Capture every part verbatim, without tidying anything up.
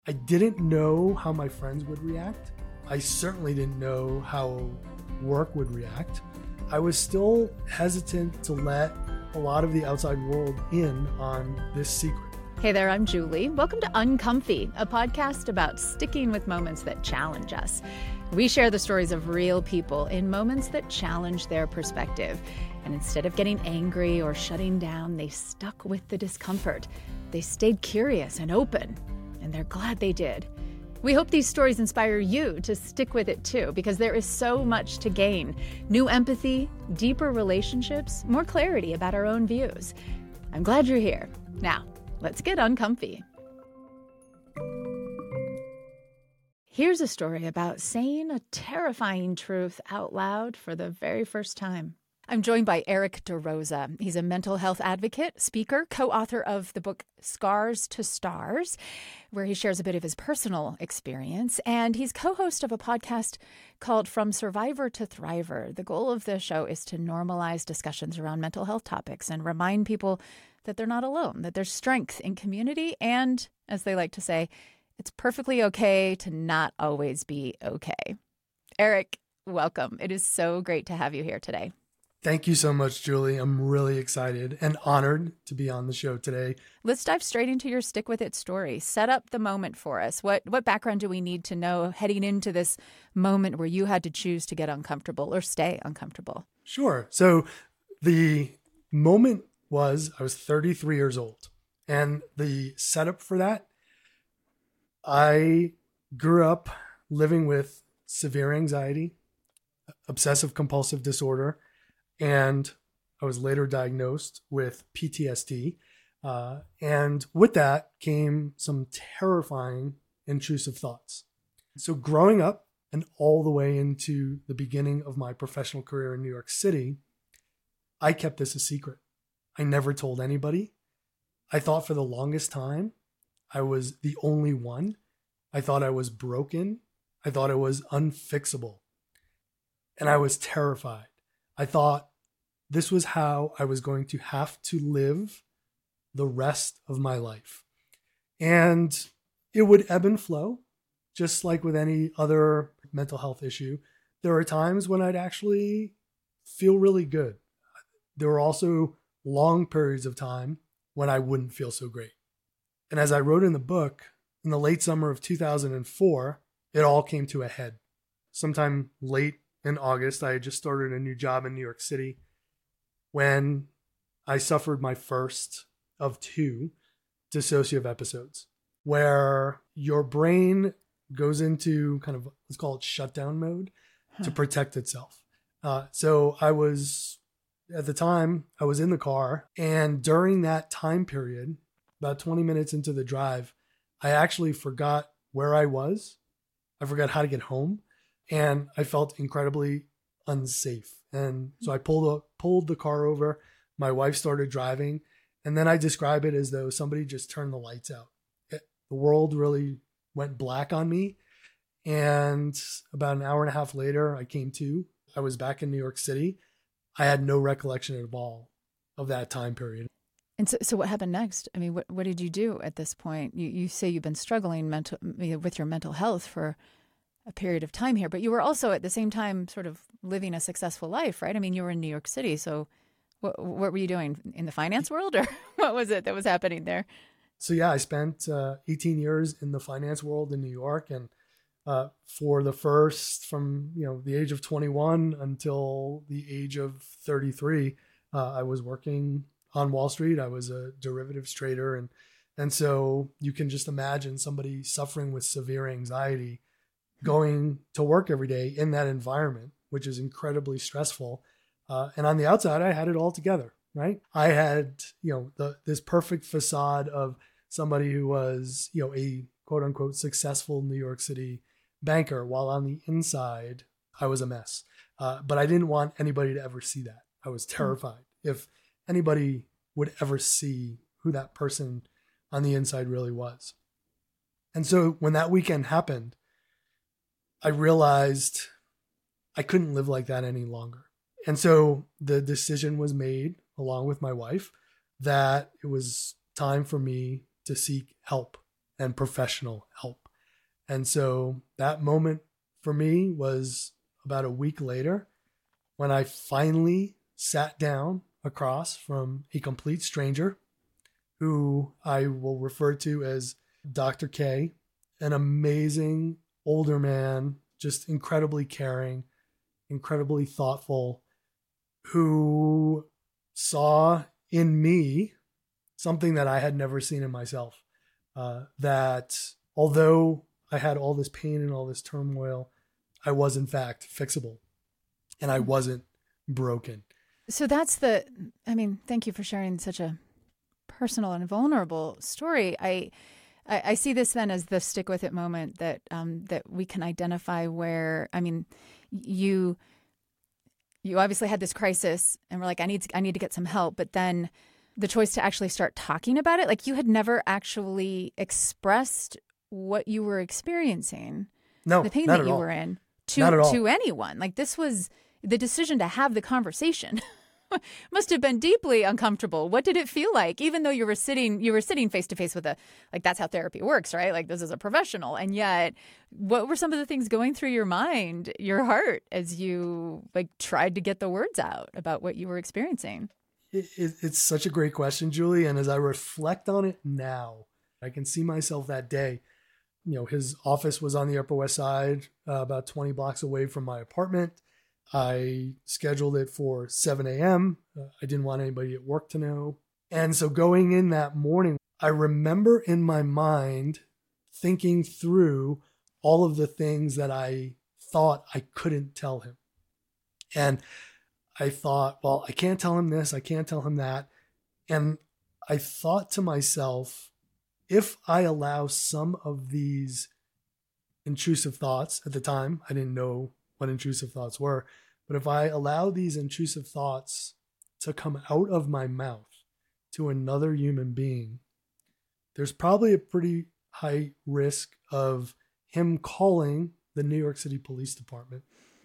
I didn't know how my friends would react. I certainly didn't know how work would react. I was still hesitant to let a lot of the outside world in on this secret. Hey there, I'm Julie. Welcome to Uncomfy, a podcast about sticking with moments that challenge us. We share the stories of real people in moments that challenge their perspective. And instead of getting angry or shutting down, they stuck with the discomfort. They stayed curious and open, and they're glad they did. We hope these stories inspire you to stick with it too, because there is so much to gain. New empathy, deeper relationships, more clarity about our own views. I'm glad you're here. Now, let's get uncomfy. Here's a story about saying a terrifying truth out loud for the very first time. I'm joined by Eric DeRosa. He's a mental health advocate, speaker, co-author of the book Scars to Stars, where he shares a bit of his personal experience. And he's co-host of a podcast called From Survivor to Thriver. The goal of the show is to normalize discussions around mental health topics and remind people that they're not alone, that there's strength in community, and, as they like to say, it's perfectly okay to not always be okay. Eric, welcome. It is so great to have you here today. Thank you so much, Julie. I'm really excited and honored to be on the show today. Let's dive straight into your Stick With It story. Set up the moment for us. What what background do we need to know heading into this moment where you had to choose to get uncomfortable or stay uncomfortable? Sure. So the moment was I was thirty-three years old. And the setup for that, I grew up living with severe anxiety, obsessive compulsive disorder, and I was later diagnosed with P T S D. Uh, and with that came some terrifying, intrusive thoughts. So growing up and all the way into the beginning of my professional career in New York City, I kept this a secret. I never told anybody. I thought for the longest time I was the only one. I thought I was broken. I thought I was unfixable. And I was terrified. I thought this was how I was going to have to live the rest of my life. And it would ebb and flow, just like with any other mental health issue. There are times when I'd actually feel really good. There were also long periods of time when I wouldn't feel so great. And as I wrote in the book, in the late summer of two thousand four, it all came to a head. Sometime late in August, I had just started a new job in New York City when I suffered my first of two dissociative episodes, where your brain goes into kind of, let's call it shutdown mode huh. to protect itself. Uh, so I was, at the time, I was in the car, and during that time period, about twenty minutes into the drive, I actually forgot where I was. I forgot how to get home, and I felt incredibly unsafe. And so I pulled a, pulled the car over. My wife started driving, and then I describe it as though somebody just turned the lights out. It, the world really went black on me. And about an hour and a half later, I came to. I was back in New York City. I had no recollection at all of that time period. And so, so what happened next? I mean, what what did you do at this point? You you say you've been struggling mental with your mental health for a period of time here, but you were also at the same time sort of living a successful life, right? I mean, you were in New York City. So what what were you doing in the finance world, or what was it that was happening there? So yeah, I spent uh, eighteen years in the finance world in New York, and uh, for the first from you know the age of twenty-one until the age of thirty-three, uh, I was working on Wall Street. I was a derivatives trader, and and so you can just imagine somebody suffering with severe anxiety going to work every day in that environment, which is incredibly stressful. Uh, and on the outside, I had it all together, right? I had, you know, the, this perfect facade of somebody who was, you know, a quote unquote successful New York City banker, while on the inside, I was a mess. Uh, but I didn't want anybody to ever see that. I was terrified if anybody would ever see who that person on the inside really was. And so when that weekend happened, I realized I couldn't live like that any longer. And so the decision was made, along with my wife, that it was time for me to seek help and professional help. And so that moment for me was about a week later when I finally sat down across from a complete stranger who I will refer to as Doctor K, an amazing older man, just incredibly caring, incredibly thoughtful, who saw in me something that I had never seen in myself. Uh, that although I had all this pain and all this turmoil, I was in fact fixable and I wasn't broken. So that's the, I mean, thank you for sharing such a personal and vulnerable story. I, I, I see this then as the stick with it moment that, um, that we can identify where, I mean, you, you obviously had this crisis and we're like, I need to, I need to get some help. But then the choice to actually start talking about it, like you had never actually expressed what you were experiencing, no, the pain not that at you all. were in to, Not at all. to anyone. Like this was the decision to have the conversation. Must have been deeply uncomfortable. What did it feel like? Even though you were sitting, you were sitting face to face with a, like that's how therapy works, right? Like this is a professional. And yet, what were some of the things going through your mind, your heart, as you like tried to get the words out about what you were experiencing? It, it, it's such a great question, Julie. And as I reflect on it now, I can see myself that day. You know, his office was on the Upper West Side, uh, about twenty blocks away from my apartment. I scheduled it for seven a.m. Uh, I didn't want anybody at work to know. And so going in that morning, I remember in my mind thinking through all of the things that I thought I couldn't tell him. And I thought, well, I can't tell him this, I can't tell him that. And I thought to myself, if I allow some of these intrusive thoughts, at the time, I didn't know what intrusive thoughts were, but if I allow these intrusive thoughts to come out of my mouth to another human being, there's probably a pretty high risk of him calling the New York City Police Department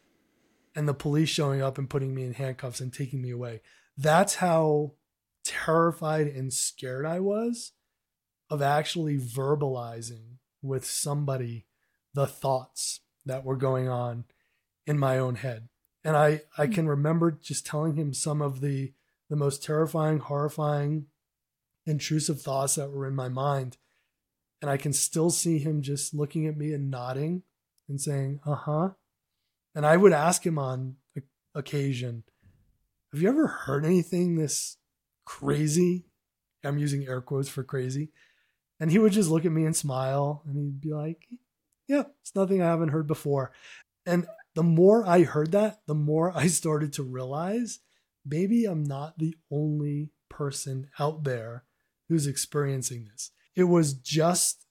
and the police showing up and putting me in handcuffs and taking me away. That's how terrified and scared I was of actually verbalizing with somebody the thoughts that were going on in my own head. And I, I can remember just telling him some of the, the most terrifying, horrifying, intrusive thoughts that were in my mind. And I can still see him just looking at me and nodding and saying, uh-huh. And I would ask him on occasion, have you ever heard anything this crazy? I'm using air quotes for crazy. And he would just look at me and smile and he'd be like, yeah, it's nothing I haven't heard before. And the more I heard that, the more I started to realize maybe I'm not the only person out there who's experiencing this. It was just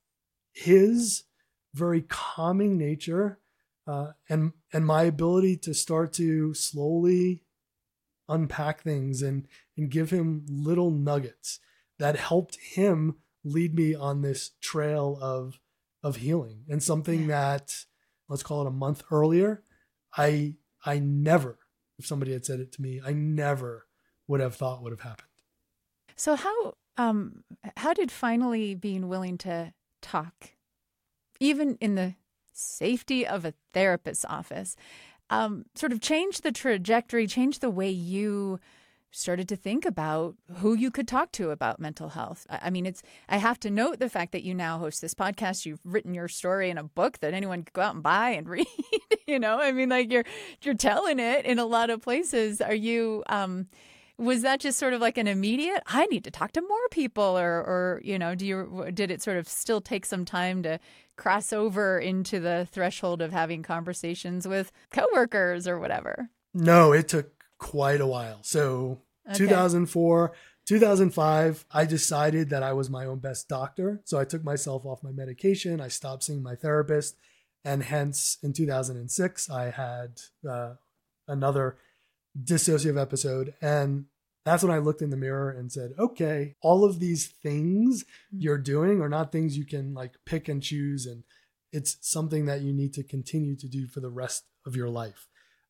his very calming nature uh, and, and my ability to start to slowly unpack things and, and give him little nuggets that helped him lead me on this trail of, of healing, and something that, let's call it a month earlier, I, I never, if somebody had said it to me, I never would have thought would have happened. So how, um, how did finally being willing to talk, even in the safety of a therapist's office, um, sort of change the trajectory, change the way you started to think about who you could talk to about mental health? I mean, it's, I have to note the fact that you now host this podcast. You've written your story in a book that anyone could go out and buy and read, you know, I mean, like you're, you're telling it in a lot of places. Are you, um, was that just sort of like an immediate, I need to talk to more people, or, or, you know, do you, did it sort of still take some time to cross over into the threshold of having conversations with coworkers or whatever? No, it took quite a while. So okay. two thousand four, two thousand five, I decided that I was my own best doctor. So I took myself off my medication. I stopped seeing my therapist. And hence in two thousand six, I had uh, another dissociative episode. And that's when I looked in the mirror and said, okay, all of these things you're doing are not things you can like pick and choose. And it's something that you need to continue to do for the rest of your life.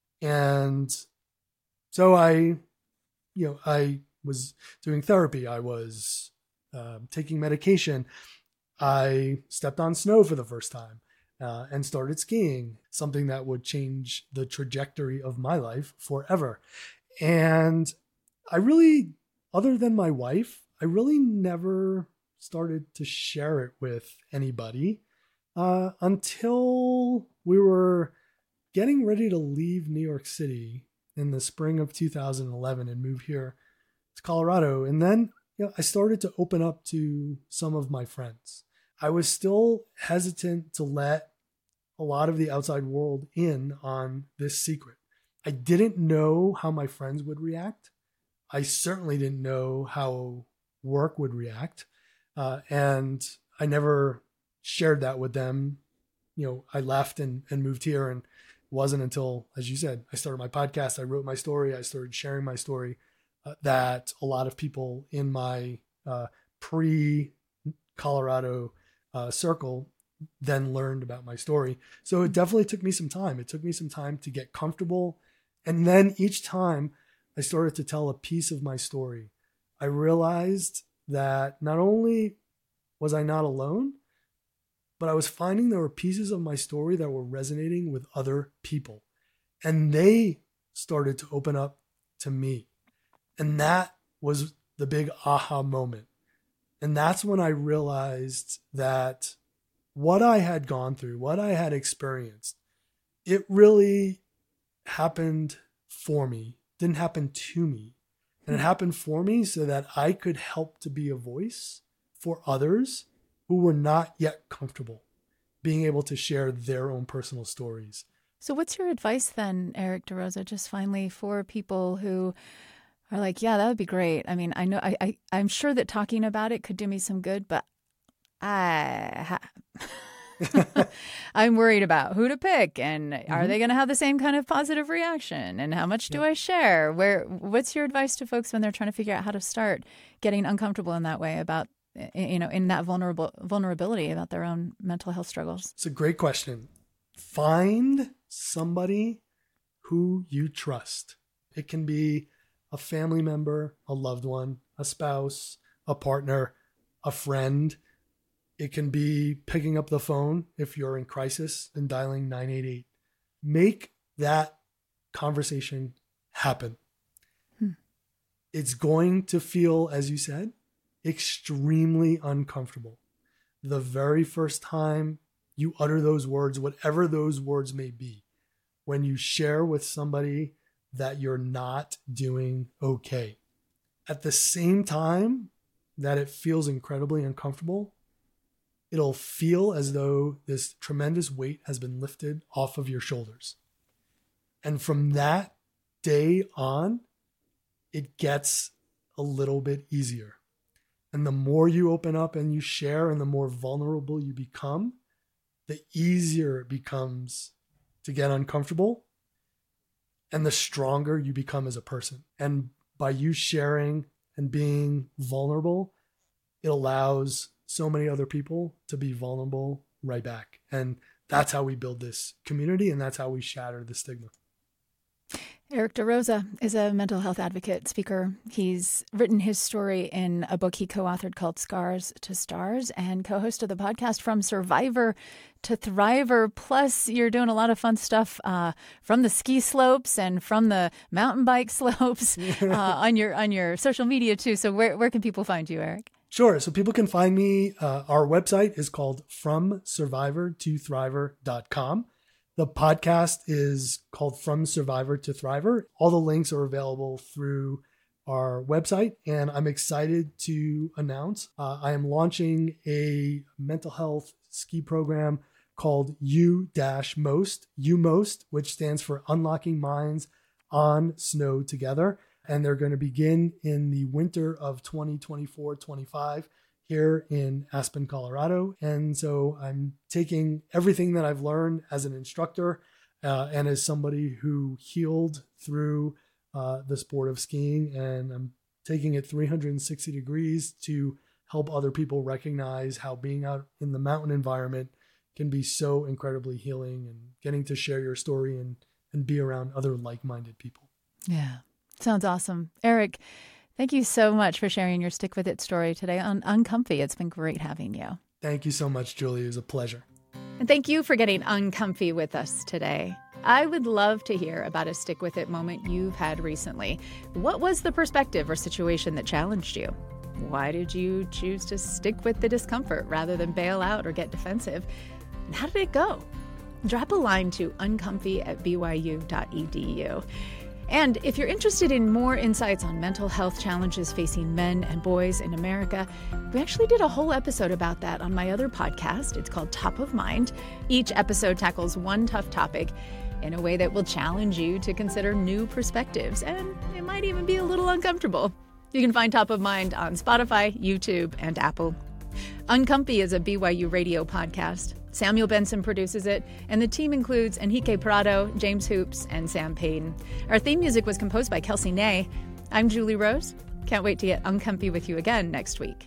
And so I, you know, I was doing therapy. I was um, taking medication. I stepped on snow for the first time uh, and started skiing, something that would change the trajectory of my life forever. And I really, other than my wife, I really never started to share it with anybody uh, until we were getting ready to leave New York City in the spring of two thousand eleven and move here to Colorado. And then, you know, I started to open up to some of my friends. I was still hesitant to let a lot of the outside world in on this secret. I didn't know how my friends would react. I certainly didn't know how work would react. Uh, and I never shared that with them. You know, I left and, and moved here, and it wasn't until, as you said, I started my podcast, I wrote my story, I started sharing my story, uh, that a lot of people in my uh, pre-Colorado uh, circle then learned about my story. So it definitely took me some time. It took me some time to get comfortable. And then each time I started to tell a piece of my story, I realized that not only was I not alone, but I was finding there were pieces of my story that were resonating with other people. And they started to open up to me. And that was the big aha moment. And that's when I realized that what I had gone through, what I had experienced, it really happened for me, didn't happen to me. And it happened for me so that I could help to be a voice for others who were not yet comfortable being able to share their own personal stories. So what's your advice then, Eric DeRosa, just finally for people who are like, yeah, that would be great. I mean, I know, I, I I'm sure that talking about it could do me some good, but I, ha- I'm worried about who to pick, and mm-hmm. are they going to have the same kind of positive reaction, and how much do yeah. I share? Where, what's your advice to folks when they're trying to figure out how to start getting uncomfortable in that way about, you know, in that vulnerable vulnerability about their own mental health struggles? It's a great question. Find somebody who you trust. It can be a family member, a loved one, a spouse, a partner, a friend. It can be picking up the phone if you're in crisis and dialing nine eight eight. Make that conversation happen. Hmm. It's going to feel, as you said, extremely uncomfortable. The very first time you utter those words, whatever those words may be, when you share with somebody that you're not doing okay. At the same time that it feels incredibly uncomfortable, it'll feel as though this tremendous weight has been lifted off of your shoulders. And from that day on, it gets a little bit easier. And the more you open up and you share and the more vulnerable you become, the easier it becomes to get uncomfortable and the stronger you become as a person. And by you sharing and being vulnerable, it allows so many other people to be vulnerable right back. And that's how we build this community, and that's how we shatter the stigma. Eric DeRosa is a mental health advocate, speaker. He's written his story in a book he co-authored called Scars to Stars, and co-host of the podcast From Survivor to Thriver. Plus, you're doing a lot of fun stuff uh, from the ski slopes and from the mountain bike slopes uh, on your on your social media too. So where, where can people find you, Eric? Sure. So people can find me. Uh, our website is called from survivor to thriver dot com. The podcast is called From Survivor to Thriver. All the links are available through our website. And I'm excited to announce uh, I am launching a mental health ski program called U-Most, U-Most, which stands for Unlocking Minds on Snow Together. And they're going to begin in the winter of twenty twenty-four twenty-five here in Aspen, Colorado. And so I'm taking everything that I've learned as an instructor uh, and as somebody who healed through uh, the sport of skiing, and I'm taking it three hundred sixty degrees to help other people recognize how being out in the mountain environment can be so incredibly healing, and getting to share your story and, and be around other like-minded people. Yeah. Sounds awesome. Eric, thank you so much for sharing your Stick With It story today on Uncomfy. It's been great having you. Thank you so much, Julie. It was a pleasure. And thank you for getting uncomfy with us today. I would love to hear about a stick with it moment you've had recently. What was the perspective or situation that challenged you? Why did you choose to stick with the discomfort rather than bail out or get defensive? And how did it go? Drop a line to uncomfy at b y u dot e d u. And if you're interested in more insights on mental health challenges facing men and boys in America, we actually did a whole episode about that on my other podcast. It's called Top of Mind. Each episode tackles one tough topic in a way that will challenge you to consider new perspectives, and it might even be a little uncomfortable. You can find Top of Mind on Spotify, YouTube, and Apple. Uncomfy is a B Y U radio podcast. Samuel Benson produces it, and the team includes Enrique Prado, James Hoops, and Sam Payton. Our theme music was composed by Kelsey Ney. I'm Julie Rose. Can't wait to get uncomfy with you again next week.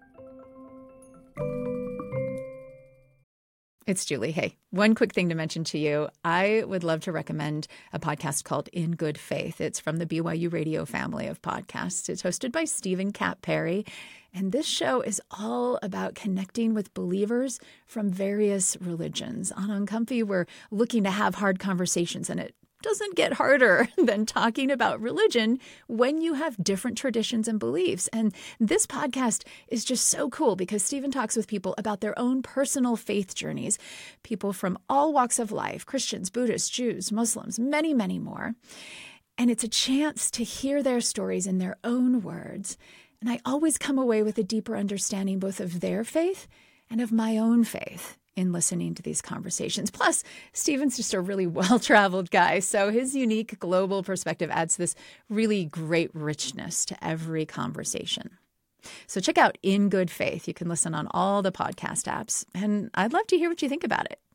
It's Julie. Hey, one quick thing to mention to you. I would love to recommend a podcast called In Good Faith. It's from the B Y U Radio family of podcasts. It's hosted by Stephen Cat Perry. And this show is all about connecting with believers from various religions. On Uncomfy, we're looking to have hard conversations, and it doesn't get harder than talking about religion when you have different traditions and beliefs. And this podcast is just so cool because Stephen talks with people about their own personal faith journeys, people from all walks of life, Christians, Buddhists, Jews, Muslims, many, many more. And it's a chance to hear their stories in their own words. And I always come away with a deeper understanding both of their faith and of my own faith in listening to these conversations. Plus, Stephen's just a really well-traveled guy, so his unique global perspective adds this really great richness to every conversation. So check out In Good Faith. You can listen on all the podcast apps, and I'd love to hear what you think about it.